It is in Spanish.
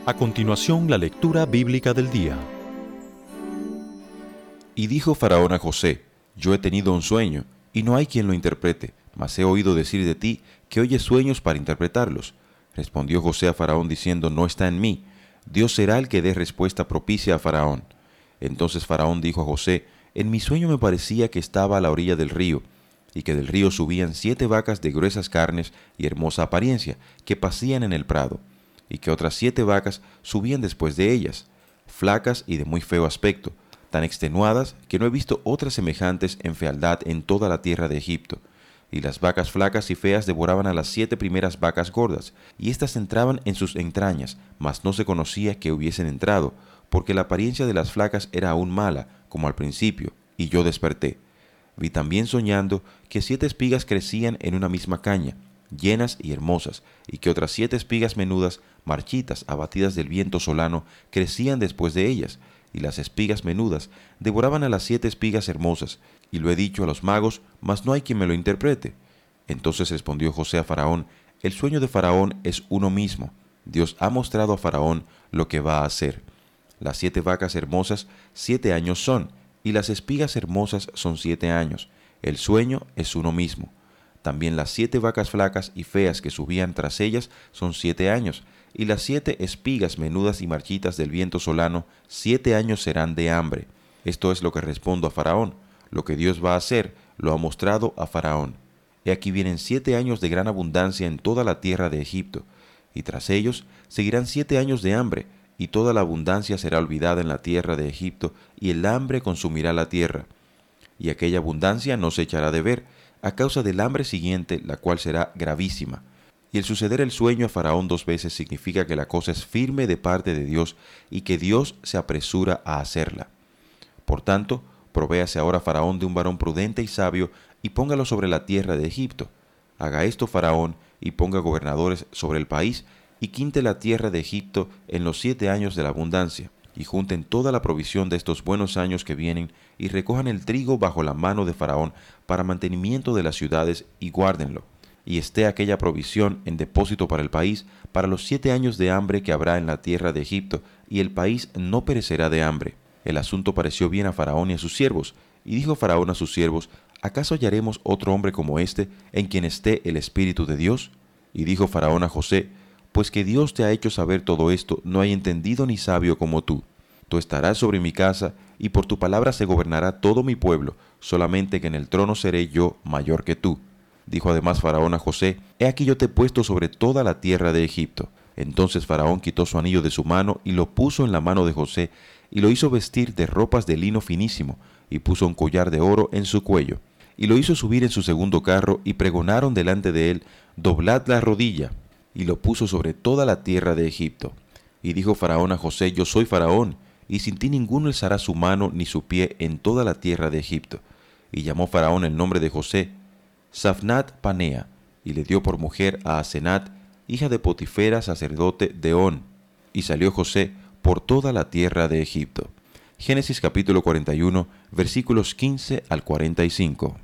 A continuación, la lectura bíblica del día. Y dijo Faraón a José: Yo he tenido un sueño, y no hay quien lo interprete, mas he oído decir de ti que oyes sueños para interpretarlos. Respondió José a Faraón diciendo: No está en mí. Dios será el que dé respuesta propicia a Faraón. Entonces Faraón dijo a José: En mi sueño me parecía que estaba a la orilla del río, y que del río subían 7 vacas de gruesas carnes y hermosa apariencia, que pacían en el prado, y que otras 7 vacas subían después de ellas, flacas y de muy feo aspecto, tan extenuadas que no he visto otras semejantes en fealdad en toda la tierra de Egipto. Y las vacas flacas y feas devoraban a las 7 primeras vacas gordas, y éstas entraban en sus entrañas, mas no se conocía que hubiesen entrado, porque la apariencia de las flacas era aún mala, como al principio, y yo desperté. Vi también soñando que 7 espigas crecían en una misma caña, llenas y hermosas, y que otras 7 espigas menudas, marchitas, abatidas del viento solano, crecían después de ellas, y las espigas menudas devoraban a las 7 espigas hermosas. Y lo he dicho a los magos, mas no hay quien me lo interprete. Entonces respondió José a Faraón: El sueño de Faraón es uno mismo. Dios ha mostrado a Faraón lo que va a hacer. Las 7 vacas hermosas 7 años son, y las espigas hermosas son 7 años. El sueño es uno mismo. También las 7 vacas flacas y feas que subían tras ellas son 7 años, y las 7 espigas menudas y marchitas del viento solano 7 años serán de hambre. Esto es lo que respondo a Faraón. Lo que Dios va a hacer, lo ha mostrado a Faraón. He aquí vienen 7 años de gran abundancia en toda la tierra de Egipto, y tras ellos seguirán 7 años de hambre, y toda la abundancia será olvidada en la tierra de Egipto, y el hambre consumirá la tierra. Y aquella abundancia no se echará de ver, a causa del hambre siguiente, la cual será gravísima. Y el suceder el sueño a Faraón 2 veces significa que la cosa es firme de parte de Dios y que Dios se apresura a hacerla. Por tanto, provéase ahora Faraón de un varón prudente y sabio y póngalo sobre la tierra de Egipto. Haga esto Faraón y ponga gobernadores sobre el país y quinte la tierra de Egipto en los 7 años de la abundancia, y junten toda la provisión de estos buenos años que vienen, y recojan el trigo bajo la mano de Faraón para mantenimiento de las ciudades, y guárdenlo. Y esté aquella provisión en depósito para el país, para los 7 años de hambre que habrá en la tierra de Egipto, y el país no perecerá de hambre. El asunto pareció bien a Faraón y a sus siervos, y dijo Faraón a sus siervos: ¿Acaso hallaremos otro hombre como este, en quien esté el Espíritu de Dios? Y dijo Faraón a José: Pues que Dios te ha hecho saber todo esto, no hay entendido ni sabio como tú. Tú estarás sobre mi casa, y por tu palabra se gobernará todo mi pueblo, solamente que en el trono seré yo mayor que tú. Dijo además Faraón a José: He aquí yo te he puesto sobre toda la tierra de Egipto. Entonces Faraón quitó su anillo de su mano, y lo puso en la mano de José, y lo hizo vestir de ropas de lino finísimo, y puso un collar de oro en su cuello. Y lo hizo subir en su segundo carro, y pregonaron delante de él: Doblad la rodilla. Y lo puso sobre toda la tierra de Egipto. Y dijo Faraón a José: Yo soy Faraón, y sin ti ninguno alzará su mano ni su pie en toda la tierra de Egipto. Y llamó Faraón el nombre de José Zaphnath Panea, y le dio por mujer a Asenat, hija de Potifera, sacerdote de On. Y salió José por toda la tierra de Egipto. Génesis capítulo 41, versículos 15 al 45.